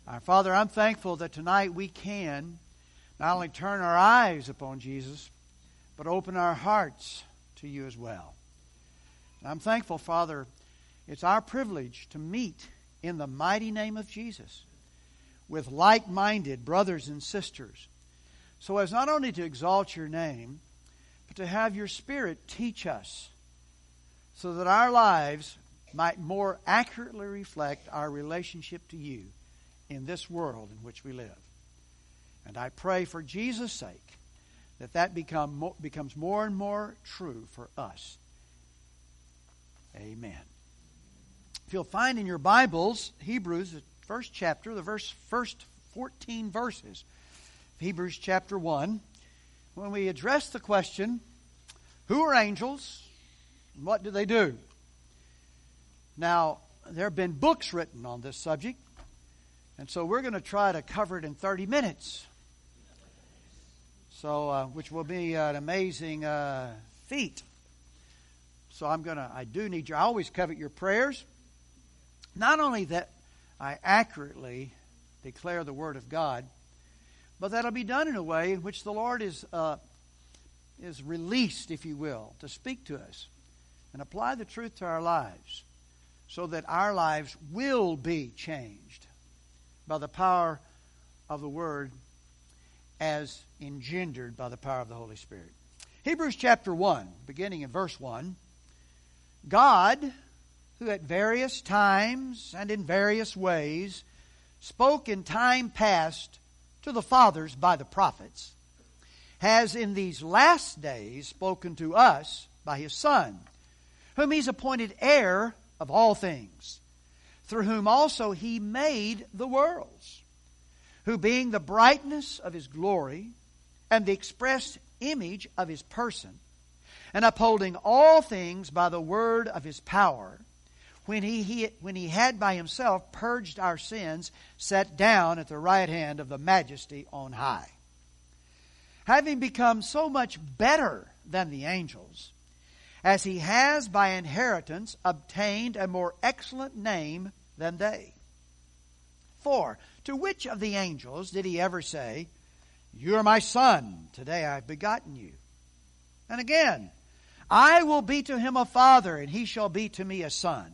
Our Father, I'm thankful that tonight we can not only turn our eyes upon Jesus, but open our hearts to you as well. And I'm thankful, Father, it's our privilege to meet in the mighty name of Jesus with like-minded brothers and sisters, so as not only to exalt your name, but to have your Spirit teach us so that our lives might more accurately reflect our relationship to you in this world in which we live. And I pray for Jesus' sake that becomes more and more true for us. Amen. If you'll find in your Bibles, Hebrews, the first chapter, the first 14 verses of Hebrews chapter 1, when we address the question, who are angels and what do they do? Now, there have been books written on this subject, and so we're going to try to cover it in 30 minutes. So, which will be an amazing feat. So I always covet your prayers. Not only that I accurately declare the Word of God, but that'll be done in a way in which the Lord is released, if you will, to speak to us and apply the truth to our lives so that our lives will be changed by the power of the Word as engendered by the power of the Holy Spirit. Hebrews chapter 1, beginning in verse 1. God, who at various times and in various ways spoke in time past to the fathers by the prophets, has in these last days spoken to us by His Son, whom He's appointed heir of all things, through whom also He made the worlds, who being the brightness of His glory and the express image of His person, and upholding all things by the word of His power, when he had by Himself purged our sins, sat down at the right hand of the Majesty on high. Having become so much better than the angels, as He has by inheritance obtained a more excellent name than they. For to which of the angels did He ever say, "You are my Son, today I have begotten you"? And again, "I will be to him a father, and he shall be to me a son"?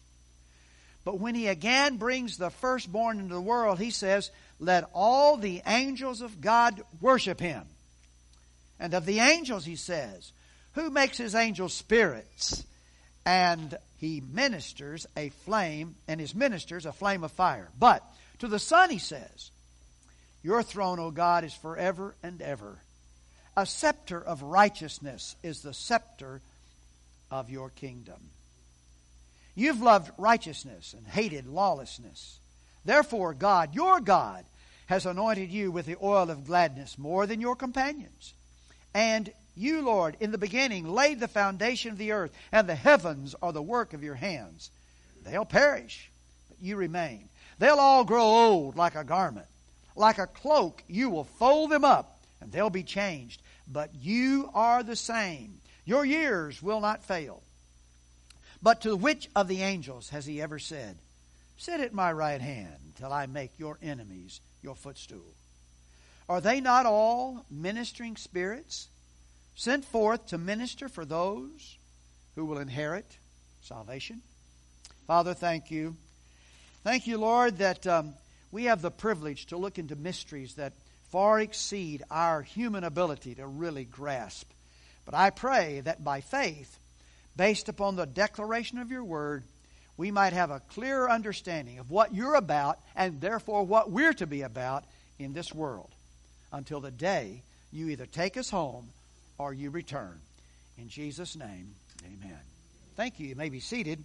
But when He again brings the firstborn into the world, He says, "Let all the angels of God worship Him." And of the angels He says, "Who makes His angels spirits, and He ministers a flame, and His ministers a flame of fire." But to the Son He says, "Your throne, O God, is forever and ever. A scepter of righteousness is the scepter of your kingdom. You've loved righteousness and hated lawlessness. Therefore God, your God, has anointed you with the oil of gladness more than your companions. And you, Lord, in the beginning laid the foundation of the earth, and the heavens are the work of your hands. They'll perish, but you remain. They'll all grow old like a garment. Like a cloak, you will fold them up, and they'll be changed. But you are the same. Your years will not fail. But to which of the angels has He ever said, "Sit at my right hand till I make your enemies your footstool"? Are they not all ministering spirits, sent forth to minister for those who will inherit salvation? Father, thank you. Thank you, Lord, that we have the privilege to look into mysteries that far exceed our human ability to really grasp. But I pray that by faith, based upon the declaration of your word, we might have a clearer understanding of what you're about, and therefore what we're to be about in this world, until the day you either take us home or you return. In Jesus' name, amen. Thank you. You may be seated.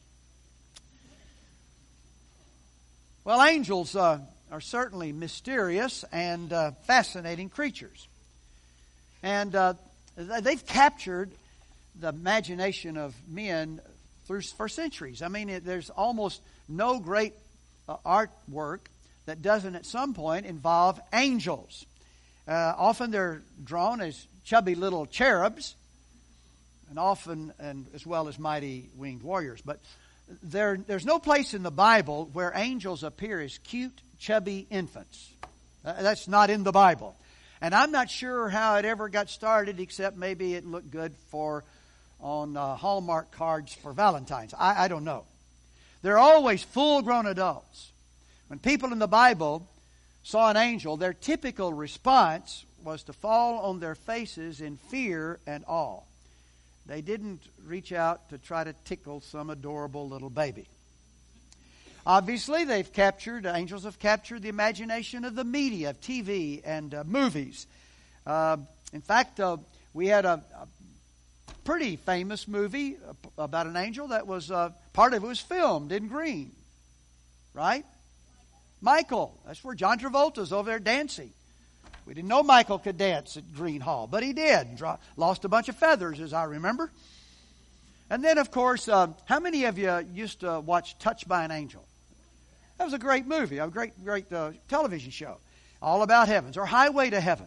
Well, angels are certainly mysterious and fascinating creatures. And they've captured the imagination of men for centuries. I mean, there's almost no great artwork that doesn't at some point involve angels. Often they're drawn as chubby little cherubs, and often, and as well as mighty winged warriors. But there's no place in the Bible where angels appear as cute, chubby infants. That's not in the Bible. And I'm not sure how it ever got started, except maybe it looked good on Hallmark cards for Valentine's. I don't know. They're always full-grown adults. When people in the Bible saw an angel, their typical response was to fall on their faces in fear and awe. They didn't reach out to try to tickle some adorable little baby. Obviously, angels have captured the imagination of the media, of TV and movies. In fact, we had a pretty famous movie about an angel that was, part of it was filmed in green. Right? Michael. That's where John Travolta's over there dancing. We didn't know Michael could dance at Green Hall, but he did. Lost a bunch of feathers, as I remember. And then, of course, how many of you used to watch Touched by an Angel? That was a great movie, a great television show, all about heavens, or Highway to Heaven.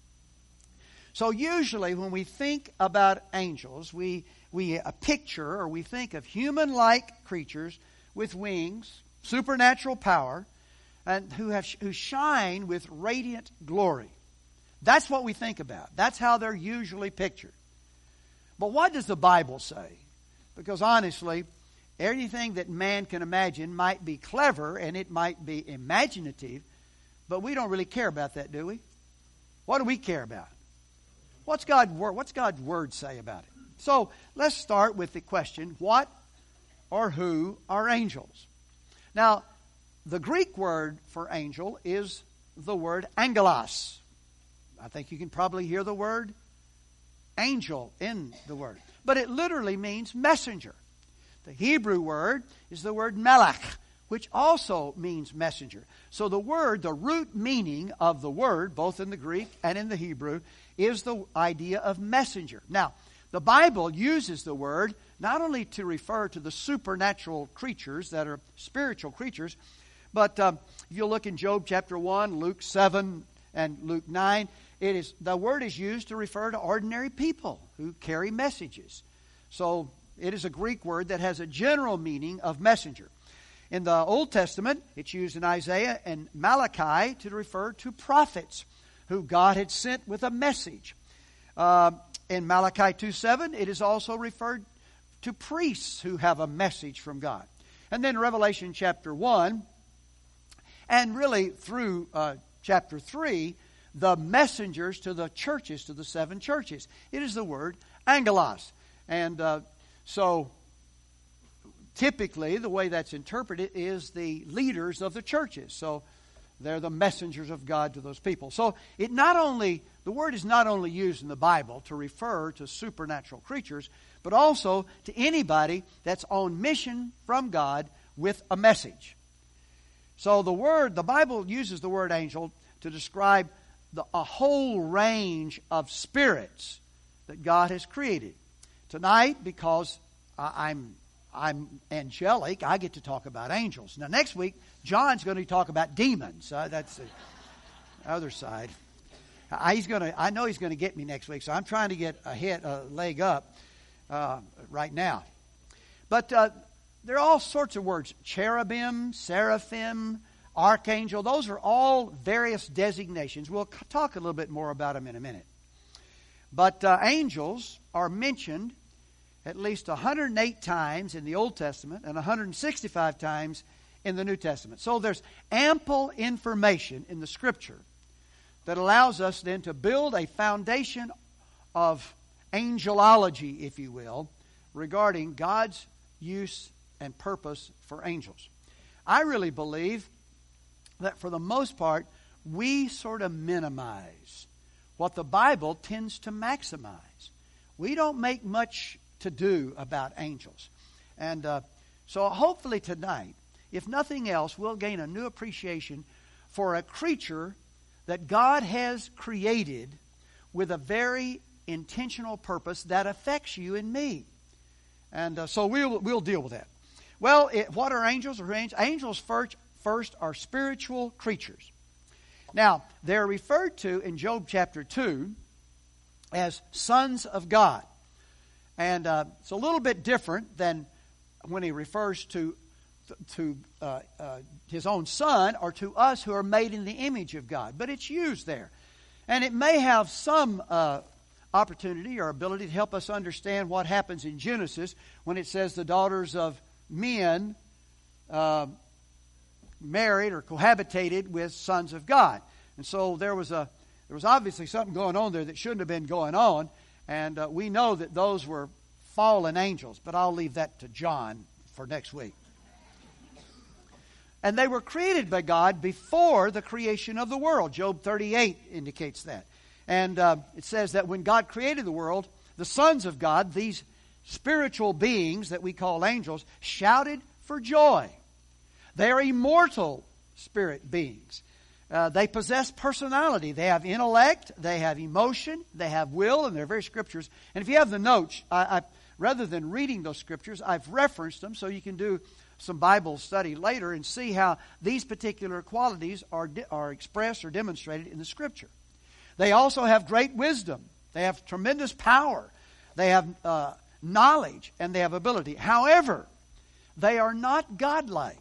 So usually when we think about angels, we picture or we think of human-like creatures with wings, supernatural power, and who shine with radiant glory. That's what we think about. That's how they're usually pictured. But what does the Bible say? Because honestly, anything that man can imagine might be clever and it might be imaginative, but we don't really care about that, do we? What do we care about? What's God's Word say about it? So let's start with the question, what or who are angels? Now, the Greek word for angel is the word angelos. I think you can probably hear the word angel in the word. But it literally means messenger. The Hebrew word is the word melech, which also means messenger. So the root meaning of the word, both in the Greek and in the Hebrew, is the idea of messenger. Now, the Bible uses the word not only to refer to the supernatural creatures that are spiritual creatures, but if you look in Job chapter 1, Luke 7, and Luke 9, the word is used to refer to ordinary people who carry messages. So it is a Greek word that has a general meaning of messenger. In the Old Testament, it's used in Isaiah and Malachi to refer to prophets who God had sent with a message. In Malachi 2:7, it is also referred to priests who have a message from God. And then Revelation chapter 1, and really through chapter 3, the messengers to the churches, to the 7 churches. It is the word angelos. And so typically the way that's interpreted is the leaders of the churches. So they're the messengers of God to those people. So the word is not only used in the Bible to refer to supernatural creatures, but also to anybody that's on mission from God with a message. So the Bible uses the word angel to describe a whole range of spirits that God has created. Tonight, because I'm angelic, I get to talk about angels. Now, next week, John's going to talk about demons. That's the other side. I know he's going to get me next week, so I'm trying to get a leg up right now. But there are all sorts of words. Cherubim, seraphim, archangel. Those are all various designations. We'll talk a little bit more about them in a minute. But angels are mentioned at least 108 times in the Old Testament and 165 times in the New Testament. So there's ample information in the Scripture that allows us then to build a foundation of angelology, if you will, regarding God's use and purpose for angels. I really believe that for the most part, we sort of minimize what the Bible tends to maximize. We don't make much to do about angels. And so hopefully tonight, if nothing else, we'll gain a new appreciation for a creature that God has created with a very intentional purpose that affects you and me. And so we'll deal with that. Well, what are angels? Angels first are spiritual creatures. Now, they're referred to in Job chapter 2 as sons of God. And it's a little bit different than when he refers to his own Son, or to us who are made in the image of God. But it's used there. And it may have some opportunity or ability to help us understand what happens in Genesis when it says the daughters of men married or cohabitated with sons of God. And so there was obviously something going on there that shouldn't have been going on. And we know that those were fallen angels. But I'll leave that to John for next week. And they were created by God before the creation of the world. Job 38 indicates that. And it says that when God created the world, the sons of God, these spiritual beings that we call angels, shouted for joy. They are immortal spirit beings. They possess personality. They have intellect. They have emotion. They have will. And they're very scriptures. And if you have the notes, rather than reading those scriptures, I've referenced them so you can do some Bible study later and see how these particular qualities are expressed or demonstrated in the Scripture. They also have great wisdom. They have tremendous power. They have knowledge and they have ability. However, they are not godlike.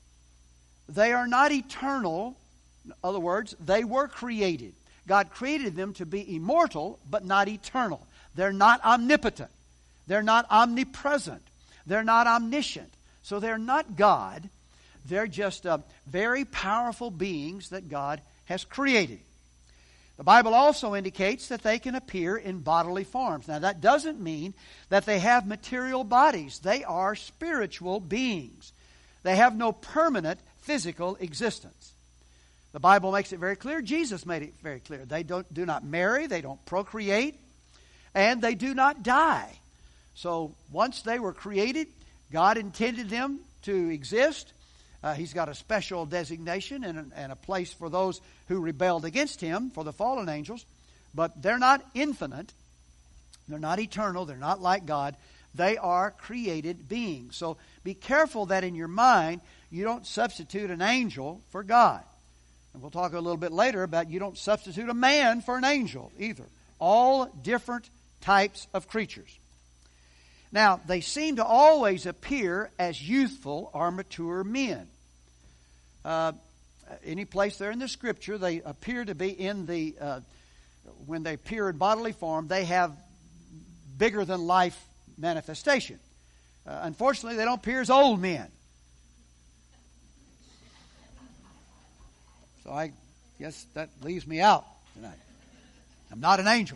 They are not eternal. In other words, they were created. God created them to be immortal, but not eternal. They're not omnipotent. They're not omnipresent. They're not omniscient. So they're not God. They're just very powerful beings that God has created. The Bible also indicates that they can appear in bodily forms. Now that doesn't mean that they have material bodies. They are spiritual beings. They have no permanent physical existence. The Bible makes it very clear. Jesus made it very clear. They do not marry. They don't procreate. And they do not die. So once they were created, God intended them to exist. He's got a special designation and a place for those who rebelled against Him, for the fallen angels. But they're not infinite. They're not eternal. They're not like God. They are created beings. So be careful that in your mind you don't substitute an angel for God. And we'll talk a little bit later about you don't substitute a man for an angel either. All different types of creatures. Now, they seem to always appear as youthful or mature men. Any place there in the Scripture, they appear to be in the, when they appear in bodily form, they have bigger than life manifestation. Unfortunately, they don't appear as old men. So I guess that leaves me out tonight. I'm not an angel.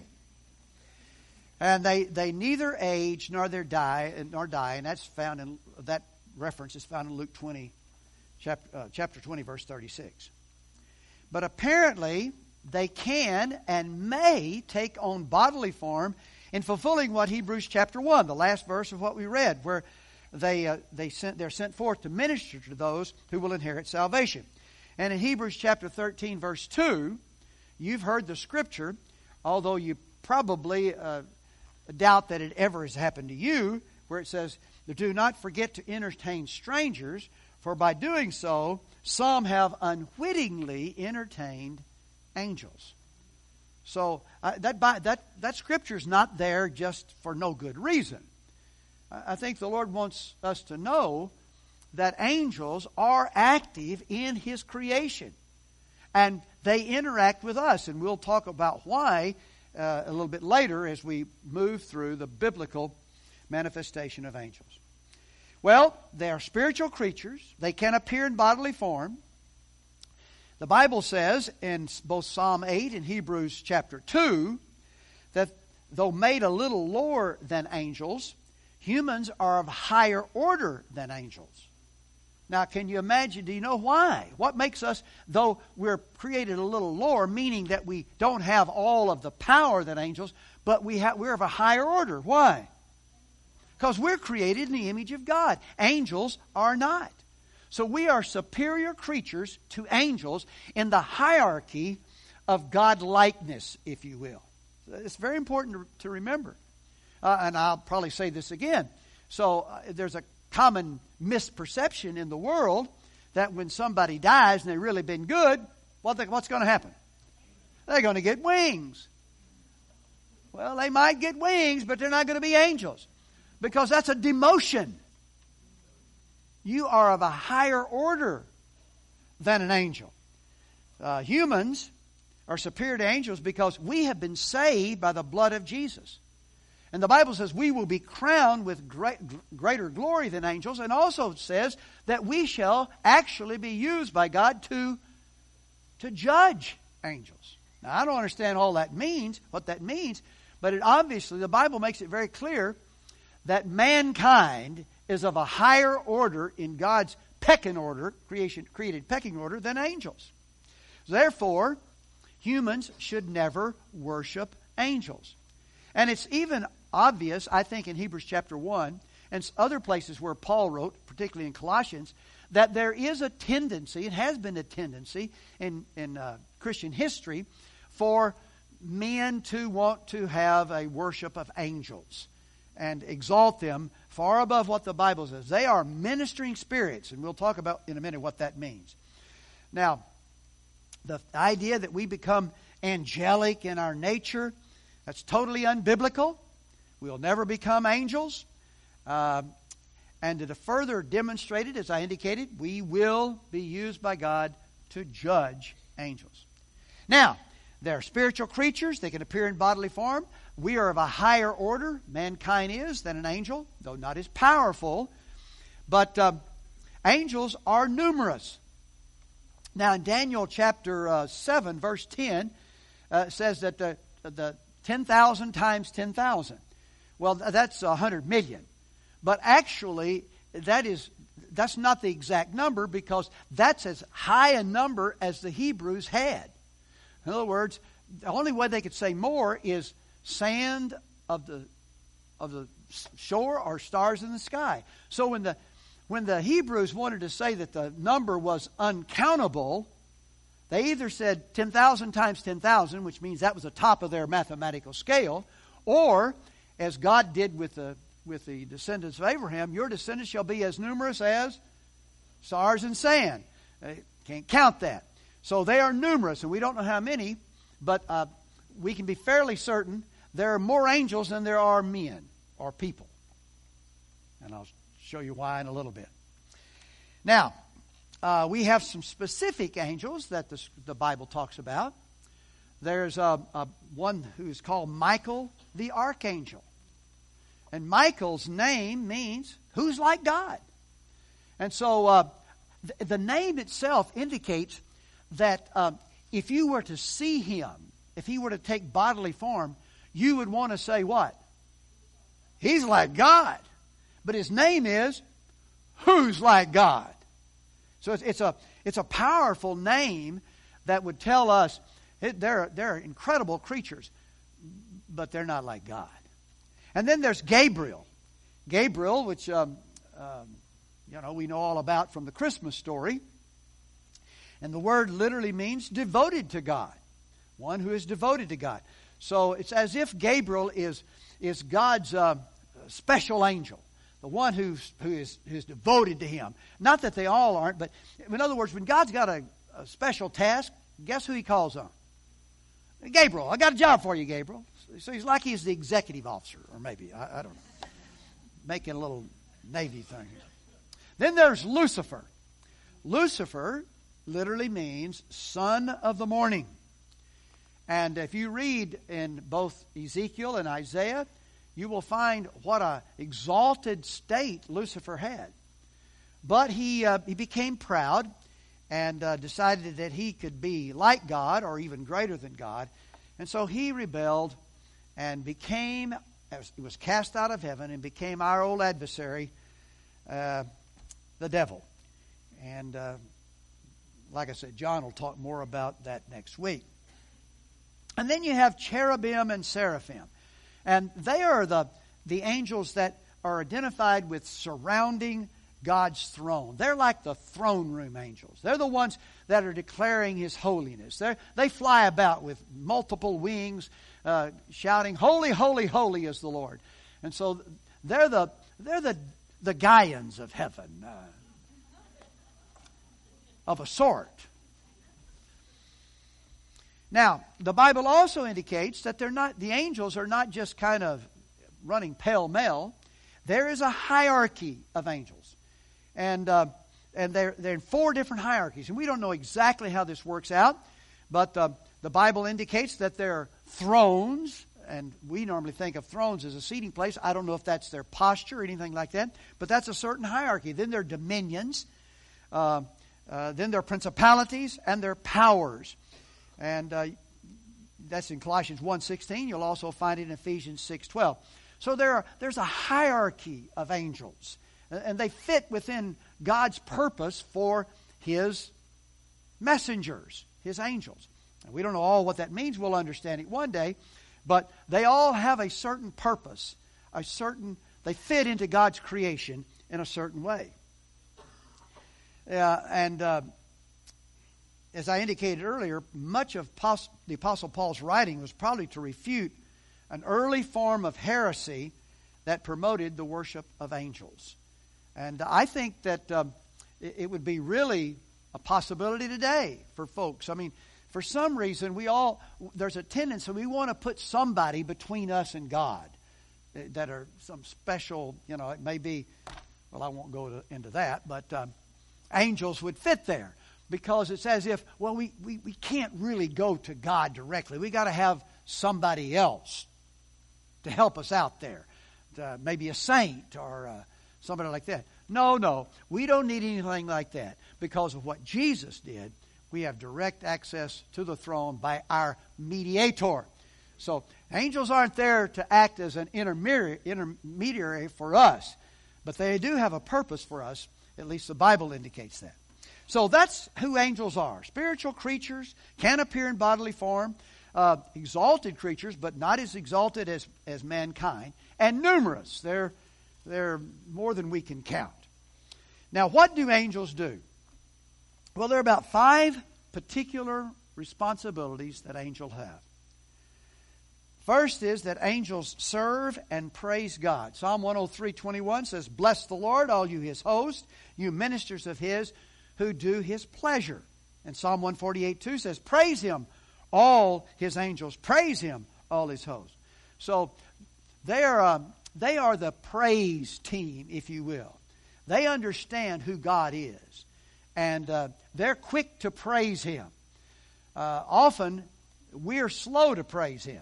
And they neither age nor die, and that's found in that reference is found in Luke 20, chapter 20, verse 36. But apparently they can and may take on bodily form in fulfilling what Hebrews chapter 1, the last verse of what we read, where they're sent forth to minister to those who will inherit salvation. And in Hebrews chapter 13, verse 2, you've heard the scripture, although you probably doubt that it ever has happened to you, where it says, do not forget to entertain strangers, for by doing so, some have unwittingly entertained angels. So that scripture is not there just for no good reason. I think the Lord wants us to know that angels are active in His creation. And they interact with us. And we'll talk about why a little bit later as we move through the biblical manifestation of angels. Well, they are spiritual creatures. They can appear in bodily form. The Bible says in both Psalm 8 and Hebrews chapter 2 that though made a little lower than angels, humans are of higher order than angels. Now, can you imagine? Do you know why? What makes us, though we're created a little lower, meaning that we don't have all of the power that angels, but we're of a higher order. Why? Because we're created in the image of God. Angels are not. So we are superior creatures to angels in the hierarchy of God-likeness, if you will. It's very important to remember. And I'll probably say this again. So there's a common misperception in the world that when somebody dies and they've really been good, what's going to happen? They're going to get wings. Well, they might get wings, but they're not going to be angels. Because that's a demotion. You are of a higher order than an angel. Humans are superior to angels because we have been saved by the blood of Jesus. And the Bible says we will be crowned with greater glory than angels, and also says that we shall actually be used by God to judge angels. Now, I don't understand all that means, what that means, but obviously the Bible makes it very clear that mankind is of a higher order in God's pecking order, created pecking order, than angels. Therefore, humans should never worship angels. And it's even obvious, I think, in Hebrews chapter 1 and other places where Paul wrote, particularly in Colossians, that there is a tendency, it has been a tendency in Christian history, for men to want to have a worship of angels and exalt them far above what the Bible says. They are ministering spirits, and we'll talk about in a minute what that means. Now, the idea that we become angelic in our nature, that's totally unbiblical. We'll never become angels. And to further demonstrate it, as I indicated, we will be used by God to judge angels. Now, they're spiritual creatures. They can appear in bodily form. We are of a higher order, mankind is, than an angel, though not as powerful. But angels are numerous. Now, in Daniel chapter 7, verse 10, says that the 10,000 times 10,000. Well, that's 100 million. But actually, that's not the exact number, because that's as high a number as the Hebrews had. In other words, the only way they could say more is sand of the shore or stars in the sky. So when the Hebrews wanted to say that the number was uncountable, they either said 10,000 times 10,000, which means that was the top of their mathematical scale, or, as God did with the descendants of Abraham, your descendants shall be as numerous as stars and sand. They can't count that. So they are numerous, and we don't know how many, but we can be fairly certain there are more angels than there are men or people. And I'll show you why in a little bit. Now, we have some specific angels that the Bible talks about. There's one who is called Michael the Archangel. And Michael's name means, who's like God? And so the name itself indicates that if you were to see him, if he were to take bodily form, you would want to say what? He's like God. But his name is, who's like God? So it's a powerful name that would tell us they're incredible creatures, but they're not like God. And then there's Gabriel. Gabriel, which we know all about from the Christmas story. And the word literally means devoted to God. One who is devoted to God. So it's as if Gabriel is God's special angel. The one who's devoted to him. Not that they all aren't, but in other words, when God's got a special task, guess who he calls on? Gabriel. I got a job for you, Gabriel. So he's like he's the executive officer, or maybe, I don't know. Making a little Navy thing here. Then there's Lucifer. Lucifer literally means son of the morning. And if you read in both Ezekiel and Isaiah, you will find what an exalted state Lucifer had. But he became proud and decided that he could be like God or even greater than God. And so he rebelled and was cast out of heaven and became our old adversary, the devil. And like I said, John will talk more about that next week. And then you have cherubim and seraphim. And they are the angels that are identified with surrounding God's throne. They're like the throne room angels. They're the ones that are declaring His holiness. They fly about with multiple wings, shouting, "Holy, holy, holy is the Lord." And so they're the Gaians of heaven, of a sort. Now, the Bible also indicates that the angels are not just kind of running pell-mell. There is a hierarchy of angels. And they're in 4 different hierarchies. And we don't know exactly how this works out, but the Bible indicates that there are thrones, and we normally think of thrones as a seating place. I don't know if that's their posture or anything like that, but that's a certain hierarchy. Then there are dominions, then there are principalities, and there are powers. And that's in Colossians 1:16. You'll also find it in Ephesians 6:12. So there's a hierarchy of angels, and they fit within God's purpose for His messengers, His angels. And we don't know all what that means. We'll understand it one day. But they all have a certain purpose, they fit into God's creation in a certain way. And as I indicated earlier, much of the Apostle Paul's writing was probably to refute an early form of heresy that promoted the worship of angels. And I think that it would be really a possibility today for folks. I mean, for some reason, there's a tendency, we want to put somebody between us and God that are some special, it may be, well, I won't go into that, but angels would fit there. Because it's as if, well, we can't really go to God directly. We got to have somebody else to help us out there. Maybe a saint or somebody like that. No, we don't need anything like that. Because of what Jesus did, we have direct access to the throne by our mediator. So angels aren't there to act as an intermediary for us. But they do have a purpose for us. At least the Bible indicates that. So that's who angels are. Spiritual creatures, can appear in bodily form. Exalted creatures, but not as exalted as mankind. And numerous. They're more than we can count. Now, what do angels do? Well, there are about 5 particular responsibilities that angels have. First is that angels serve and praise God. Psalm 103:21 says, "Bless the Lord, all you His hosts, you ministers of His who do His pleasure." And Psalm 148:2 says, "Praise Him, all His angels. Praise Him, all His hosts." So they are the praise team, if you will. They understand who God is. And they're quick to praise Him. Often, we're slow to praise Him.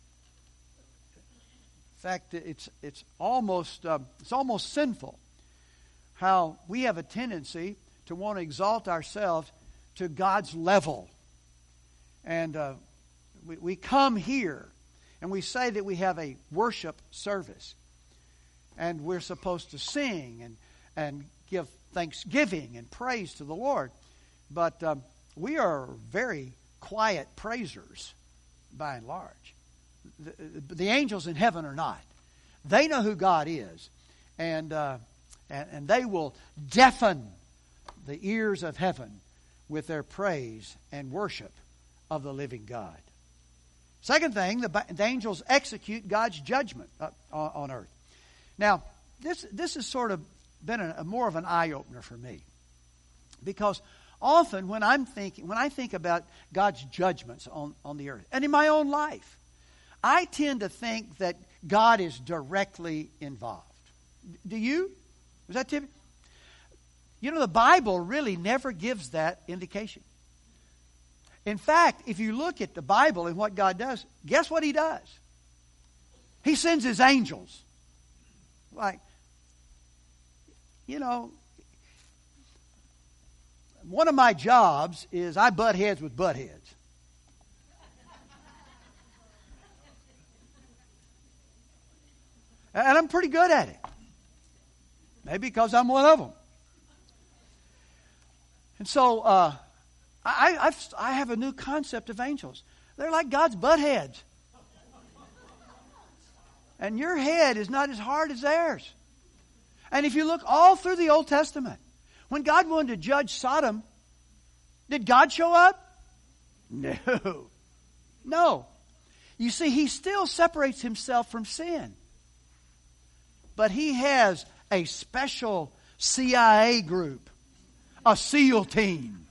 In fact, it's almost sinful how we have a tendency to want to exalt ourselves to God's level. And we come here and we say that we have a worship service. And we're supposed to sing and give thanksgiving and praise to the Lord. But we are very quiet praisers by and large. The angels in heaven are not. They know who God is. And they will deafen the ears of heaven with their praise and worship of the living God. Second thing, the angels execute God's judgment on earth. Now, this has sort of been more of an eye-opener for me. Because often when I think about God's judgments on the earth, and in my own life, I tend to think that God is directly involved. Do you? Is that typical? The Bible really never gives that indication. In fact, if you look at the Bible and what God does, guess what He does? He sends His angels. Like, one of my jobs is I butt heads with butt heads. And I'm pretty good at it. Maybe because I'm one of them. And so I have a new concept of angels. They're like God's butt heads. And your head is not as hard as theirs. And if you look all through the Old Testament, when God wanted to judge Sodom, did God show up? No. You see, He still separates Himself from sin. But He has a special CIA group, a SEAL team.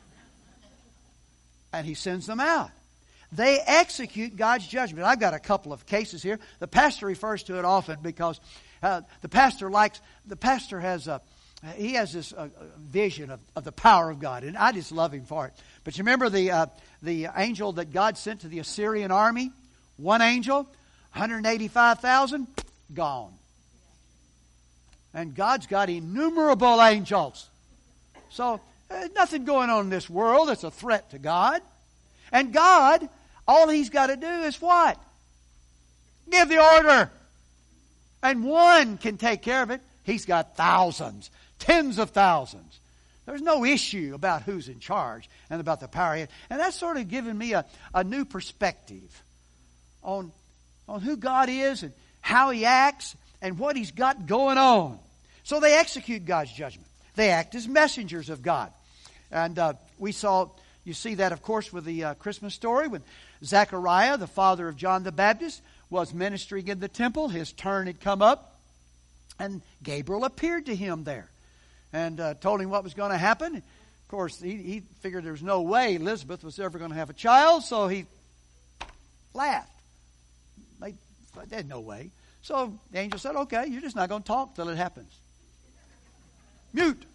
And He sends them out. They execute God's judgment. I've got a couple of cases here. The pastor refers to it often because the pastor has he has this vision of the power of God, and I just love him for it. But you remember the angel that God sent to the Assyrian army? One angel, 185,000, gone. And God's got innumerable angels. So there's nothing going on in this world that's a threat to God. And God, all He's got to do is what? Give the order. And one can take care of it. He's got thousands, tens of thousands. There's no issue about who's in charge and about the power. And that's sort of given me a new perspective on who God is and how He acts and what He's got going on. So they execute God's judgment. They act as messengers of God. And you see that, of course, with the Christmas story when Zechariah, the father of John the Baptist, was ministering in the temple. His turn had come up, and Gabriel appeared to him there and told him what was going to happen. Of course, he figured there was no way Elizabeth was ever going to have a child, so he laughed. There's no way. So the angel said, okay, you're just not going to talk till it happens. Mute.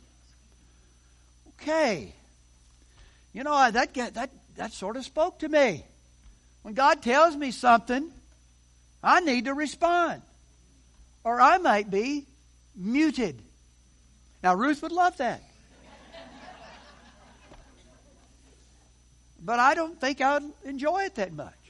Okay. You know, that sort of spoke to me. When God tells me something, I need to respond, or I might be muted. Now, Ruth would love that. But I don't think I would enjoy it that much.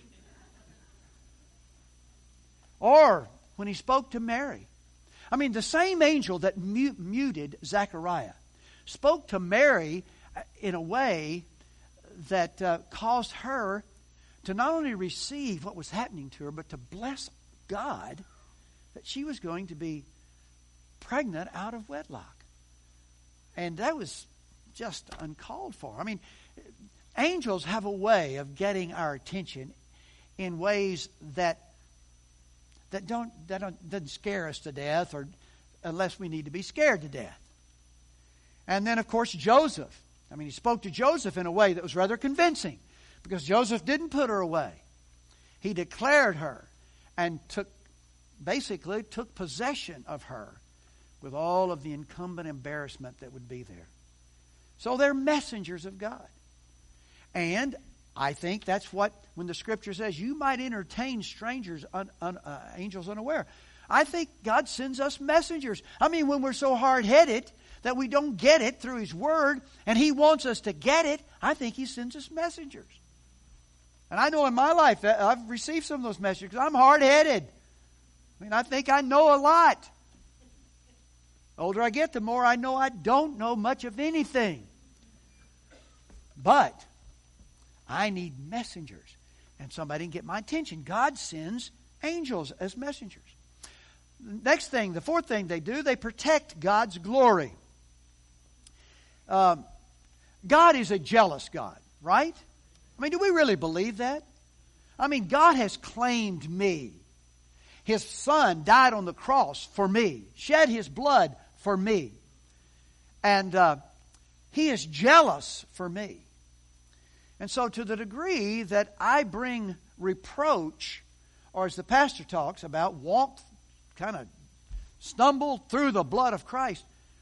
Or when he spoke to Mary. I mean, the same angel that muted Zechariah spoke to Mary in a way that caused her to not only receive what was happening to her, but to bless God that she was going to be pregnant out of wedlock. And that was just uncalled for. I mean, angels have a way of getting our attention in ways that doesn't scare us to death, or unless we need to be scared to death. And then, of course, Joseph. I mean, he spoke to Joseph in a way that was rather convincing, because Joseph didn't put her away. He declared her and took possession of her with all of the incumbent embarrassment that would be there. So they're messengers of God. And I think that's what, when the Scripture says, you might entertain strangers, angels unaware. I think God sends us messengers. I mean, when we're so hard-headed that we don't get it through His Word, and He wants us to get it, I think He sends us messengers. And I know in my life, I've received some of those messages because I'm hard-headed. I mean, I think I know a lot. The older I get, the more I know I don't know much of anything. But I need messengers. And somebody can get my attention. God sends angels as messengers. Next thing, the fourth thing they do, they protect God's glory. God is a jealous God, right? I mean, do we really believe that? I mean, God has claimed me. His Son died on the cross for me, shed His blood for me. And He is jealous for me. And so to the degree that I bring reproach, or as the pastor talks about, stumble through the blood of Christ,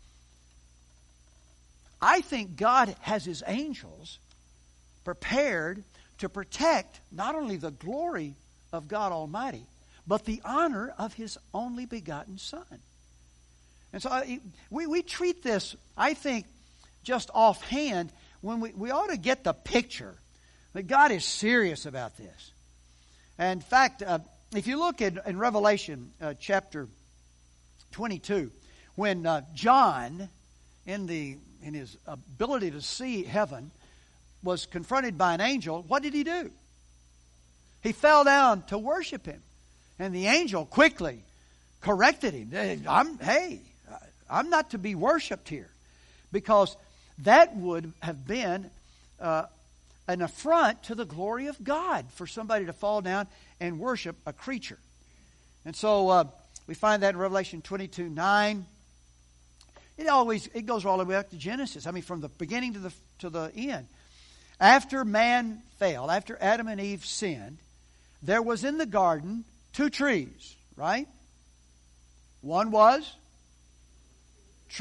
I think God has His angels prepared to protect not only the glory of God Almighty, but the honor of His only begotten Son. And so we treat this, I think, just offhand, when we ought to get the picture that God is serious about this. And in fact, if you look in Revelation chapter 22, when John, in his ability to see heaven, was confronted by an angel, what did he do? He fell down to worship him. And the angel quickly corrected him. I'm not to be worshipped here. Because that would have been an affront to the glory of God for somebody to fall down and worship a creature. And so we find that in Revelation 22:9. It goes all the way back to Genesis. I mean, from the beginning to the end. After man fell, after Adam and Eve sinned, there was in the garden 2 trees, right? One was tree of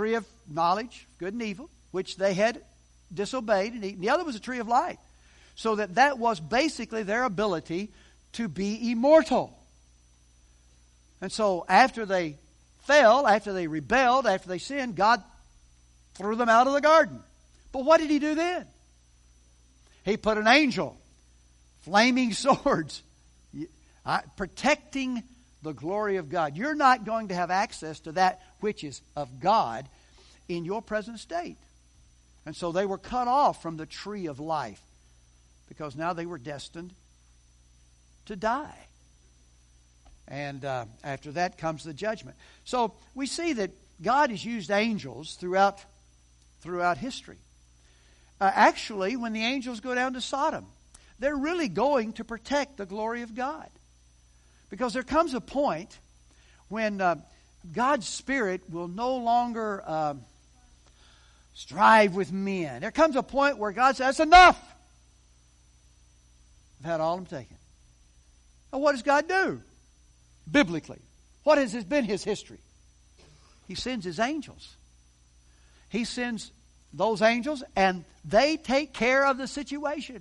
knowledge, good and evil, which they had disobeyed and eaten. The other was a tree of life. So that was basically their ability to be immortal. And so after they fell, after they rebelled, after they sinned, God threw them out of the garden. But what did He do then? He put an angel, flaming swords, protecting the glory of God. You're not going to have access to that which is of God in your present state. And so they were cut off from the tree of life because now they were destined to die. And after that comes the judgment. So we see that God has used angels throughout history. Actually, when the angels go down to Sodom, they're really going to protect the glory of God. Because there comes a point when God's Spirit will no longer strive with men. There comes a point where God says, "That's enough. I've had all I'm taking." Now, what does God do? Biblically, what has been His history? He sends His angels. He sends those angels, and they take care of the situation.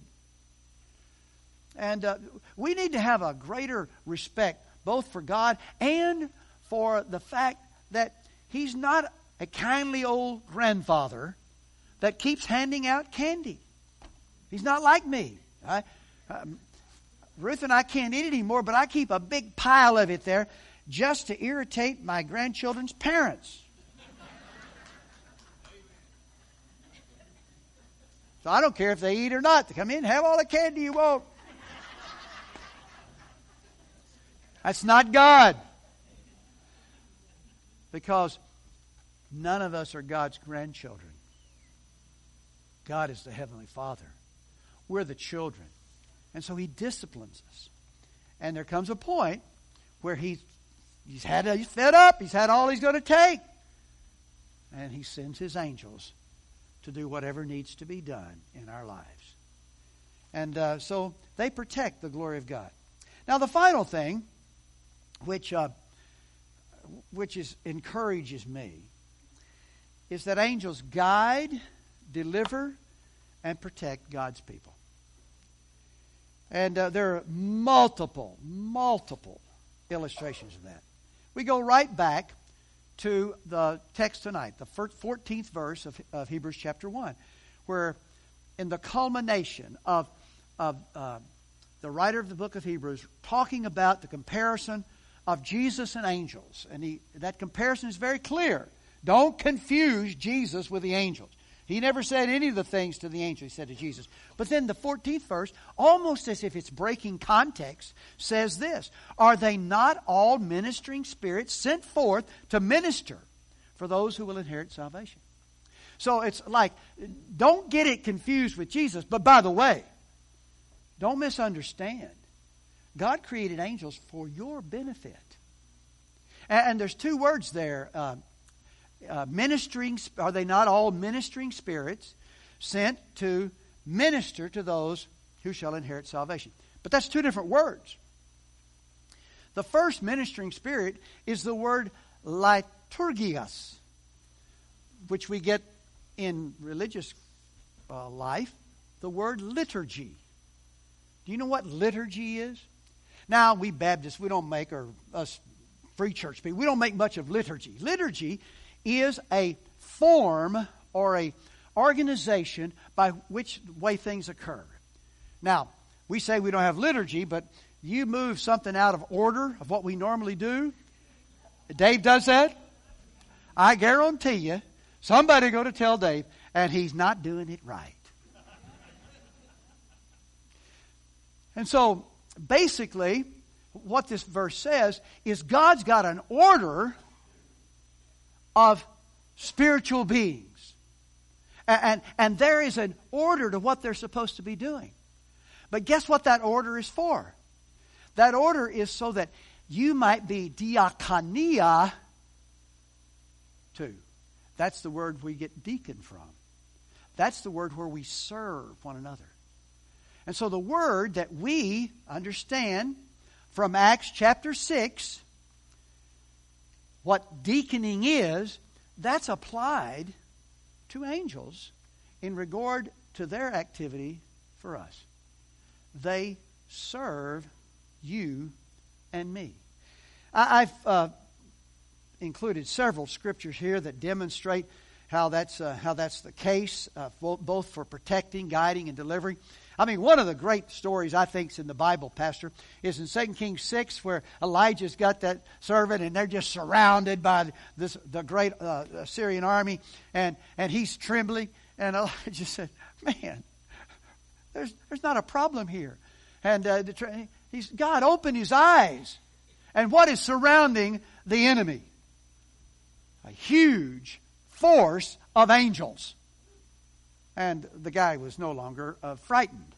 And we need to have a greater respect both for God and for the fact that He's not a kindly old grandfather that keeps handing out candy. He's not like me. Ruth and I can't eat it anymore, but I keep a big pile of it there just to irritate my grandchildren's parents. So I don't care if they eat or not. They come in, have all the candy you want. That's not God. Because none of us are God's grandchildren. God is the Heavenly Father. We're the children. And so He disciplines us. And there comes a point where he's fed up. He's had all he's going to take. And He sends His angels to do whatever needs to be done in our lives. And so they protect the glory of God. Now the final thing, which encourages me, is that angels guide, deliver, and protect God's people. And there are multiple illustrations of that. We go right back to the text tonight, the 14th verse of Hebrews chapter 1, where in the culmination of the writer of the book of Hebrews talking about the comparison of Jesus and angels. And that comparison is very clear. Don't confuse Jesus with the angels. He never said any of the things to the angel He said to Jesus. But then the 14th verse, almost as if it's breaking context, says this: "Are they not all ministering spirits sent forth to minister for those who will inherit salvation?" So it's like, don't get it confused with Jesus. But by the way, don't misunderstand. God created angels for your benefit. And there's two words there. Ministering, are they not all ministering spirits sent to minister to those who shall inherit salvation? But that's two different words. The first ministering spirit is the word liturgias, which we get in religious life, the word liturgy. Do you know what liturgy is? Now, we Baptists, we don't make, or us free church people, we don't make much of liturgy. Liturgy is a form or a organization by which way things occur. Now, we say we don't have liturgy, but you move something out of order of what we normally do. Dave does that. I guarantee you, somebody go to tell Dave, and he's not doing it right. And so, basically, what this verse says is God's got an order of spiritual beings. And there is an order to what they're supposed to be doing. But guess what that order is for? That order is so that you might be diakonia too. That's the word we get deacon from. That's the word where we serve one another. And so the word that we understand from Acts chapter 6, what deaconing is, that's applied to angels in regard to their activity for us. They serve you and me. I've included several scriptures here that demonstrate how that's the case, both for protecting, guiding, and delivering. I mean, one of the great stories I think is in the Bible, Pastor, is in 2 Kings 6, where Elijah's got that servant and they're just surrounded by the great Syrian army, and he's trembling. And Elijah said, "Man, there's not a problem here." And God opened his eyes. And what is surrounding the enemy? A huge force of angels. And the guy was no longer frightened.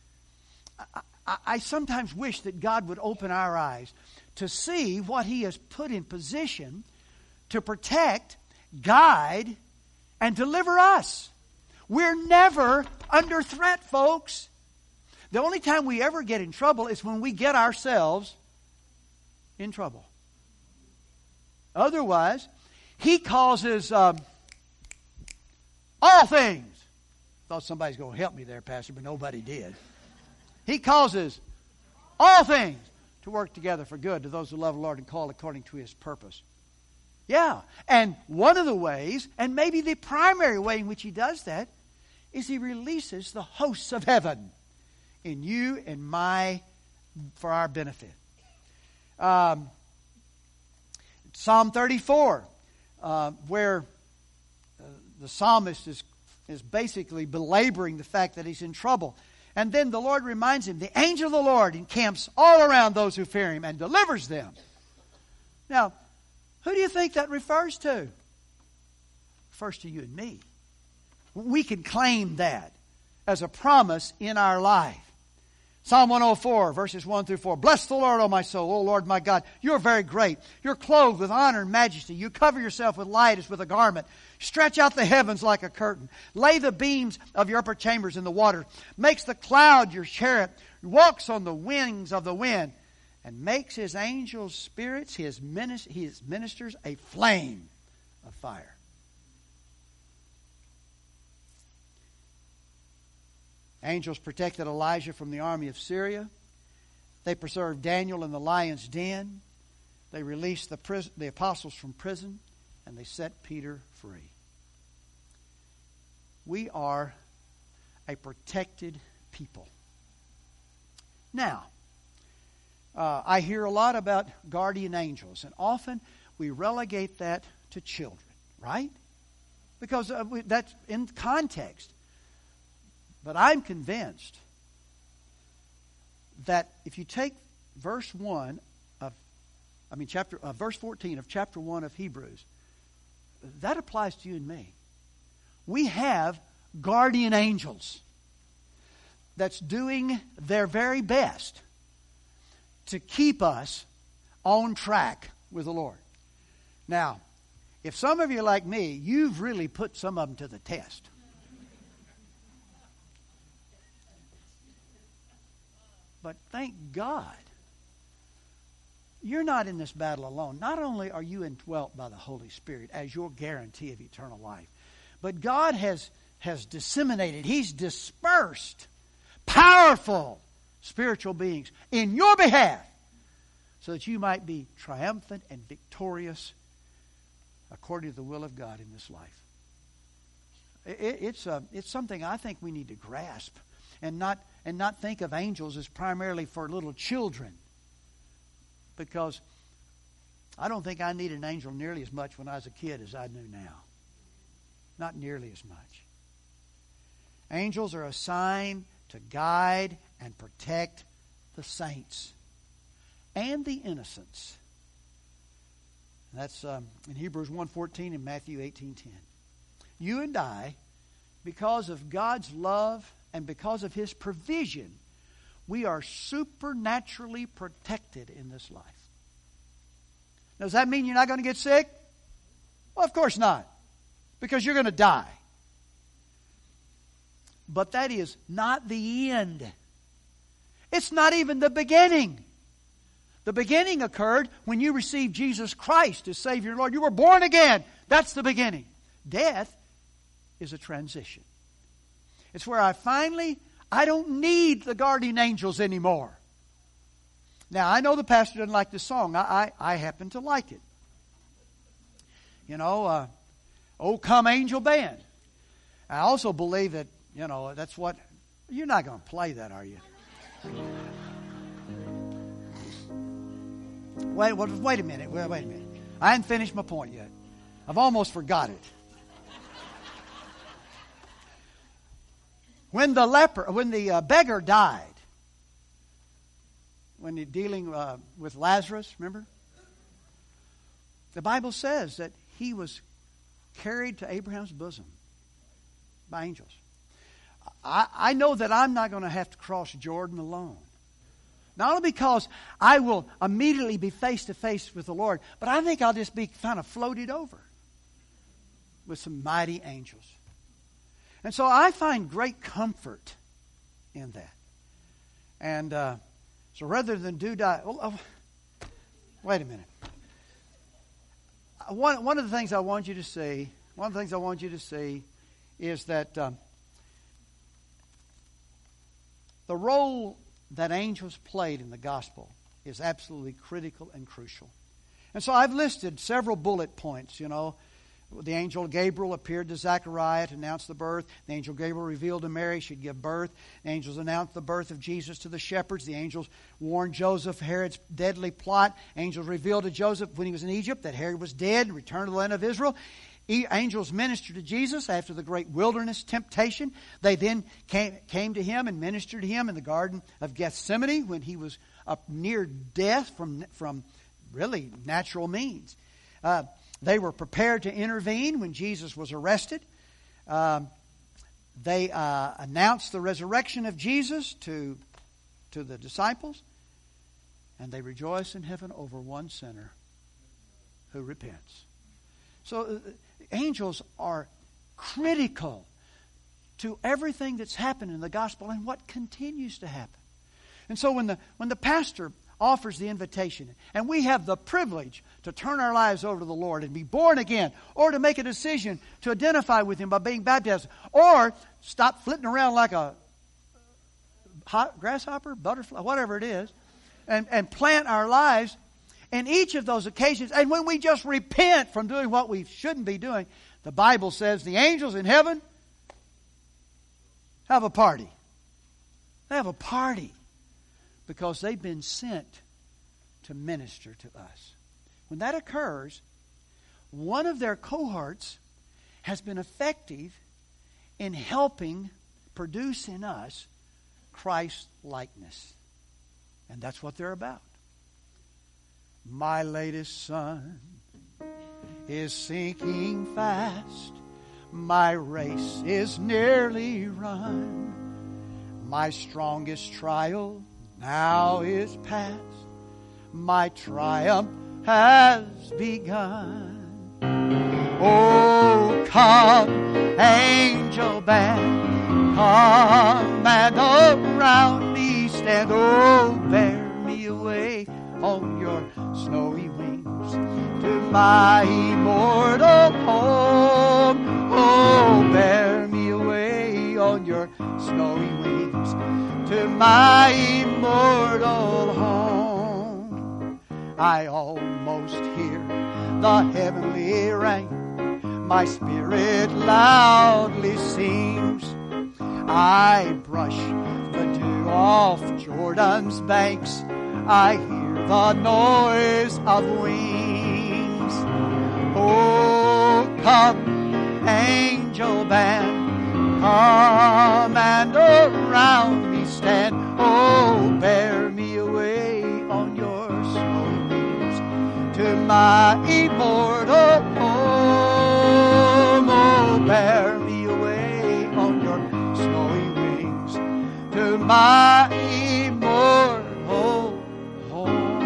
I sometimes wish that God would open our eyes to see what he has put in position to protect, guide, and deliver us. We're never under threat, folks. The only time we ever get in trouble is when we get ourselves in trouble. Otherwise, he causes all things. Thought somebody's going to help me there, Pastor, but nobody did. He causes all things to work together for good to those who love the Lord and call according to his purpose. Yeah, and one of the ways, and maybe the primary way in which he does that, is he releases the hosts of heaven in you and for our benefit. Psalm 34, where the psalmist is basically belaboring the fact that he's in trouble. And then the Lord reminds him, the angel of the Lord encamps all around those who fear him and delivers them. Now, who do you think that refers to? Refers to you and me. We can claim that as a promise in our life. Psalm 104, verses 1 through 4. Bless the Lord, O my soul, O Lord my God. You are very great. You're clothed with honor and majesty. You cover yourself with light as with a garment. Stretch out the heavens like a curtain. Lay the beams of your upper chambers in the water. Makes the cloud your chariot. Walks on the wings of the wind. And makes his angels spirits, his ministers, a flame of fire. Angels protected Elijah from the army of Syria. They preserved Daniel in the lion's den. They released the apostles from prison. And they set Peter free. We are a protected people. Now, I hear a lot about guardian angels. And often we relegate that to children, right? Because that's in context. But I'm convinced that if you take verse 14 of chapter 1 of Hebrews, that applies to you and me. We have guardian angels that's doing their very best to keep us on track with the Lord. Now, if some of you are like me, you've really put some of them to the test. But thank God, you're not in this battle alone. Not only are you indwelt by the Holy Spirit as your guarantee of eternal life, but God has disseminated, he's dispersed powerful spiritual beings in your behalf so that you might be triumphant and victorious according to the will of God in this life. It's something I think we need to grasp and not think of angels as primarily for little children. Because I don't think I needed an angel nearly as much when I was a kid as I do now. Not nearly as much. Angels are assigned to guide and protect the saints and the innocents. That's in Hebrews 1:14 and Matthew 18:10. You and I, because of God's love and because of his provision, we are supernaturally protected in this life. Now, does that mean you're not going to get sick? Well, of course not. Because you're going to die. But that is not the end. It's not even the beginning. The beginning occurred when you received Jesus Christ as Savior and Lord. You were born again. That's the beginning. Death is a transition. It's where I don't need the guardian angels anymore. Now, I know the pastor doesn't like this song. I happen to like it. You know, "Oh Come Angel Band." I also believe that, you know, that's what... You're not going to play that, are you? Wait a minute. Wait a minute. I hadn't finished my point yet. I've almost forgot it. When the beggar died, when you're dealing with Lazarus, remember? The Bible says that he was carried to Abraham's bosom by angels. I know that I'm not going to have to cross Jordan alone. Not only because I will immediately be face to face with the Lord, but I think I'll just be kind of floated over with some mighty angels. And so I find great comfort in that. And so rather than wait a minute. One of the things I want you to see, is that the role that angels played in the gospel is absolutely critical and crucial. And so I've listed several bullet points, you know. The angel Gabriel appeared to Zechariah to announce the birth. The angel Gabriel revealed to Mary she'd give birth. The angels announced the birth of Jesus to the shepherds. The angels warned Joseph of Herod's deadly plot. Angels revealed to Joseph when he was in Egypt that Herod was dead and returned to the land of Israel. Angels ministered to Jesus after the great wilderness temptation. They then came to him and ministered to him in the Garden of Gethsemane when he was up near death from really natural means. They were prepared to intervene when Jesus was arrested. They announced the resurrection of Jesus to the disciples. And they rejoice in heaven over one sinner who repents. So angels are critical to everything that's happened in the gospel and what continues to happen. And so when the pastor offers the invitation, and we have the privilege to turn our lives over to the Lord and be born again, or to make a decision to identify with Him by being baptized, or stop flitting around like a grasshopper, butterfly, whatever it is, and plant our lives in each of those occasions. And when we just repent from doing what we shouldn't be doing, the Bible says the angels in heaven have a party. They have a party because they've been sent to minister to us. When that occurs, one of their cohorts has been effective in helping produce in us Christ likeness. And that's what they're about. My latest sun is sinking fast. My race is nearly run. My strongest trial now is past. My triumph has begun. Oh, come, angel band, come and around me stand. Oh, bear me away on your snowy wings to my immortal home. Oh, bear me away on your snowy wings to my immortal home. I almost hear the heavenly rain. My spirit loudly sings. I brush the dew off Jordan's banks. I hear the noise of wings. Oh, come, angel band, come and around me stand. Oh, bear me away on your snowy wings to my immortal home. Oh, bear me away on your snowy wings to my immortal home.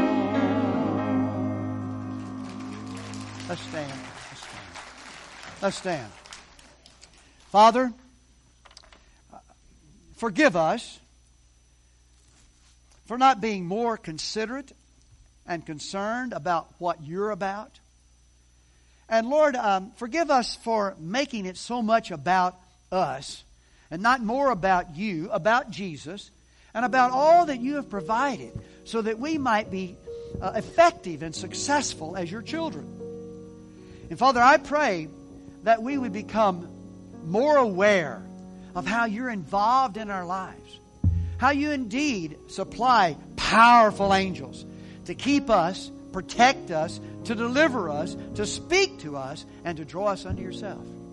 Let's stand. Let's stand. Father, forgive us for not being more considerate and concerned about what you're about And Lord, forgive us for making it so much about us and not more about you, about Jesus, and about all that you have provided so that we might be effective and successful as your children. And Father, I pray that we would become more aware of how you're involved in our lives, how you indeed supply powerful angels to keep us, protect us, to deliver us, to speak to us, and to draw us unto yourself.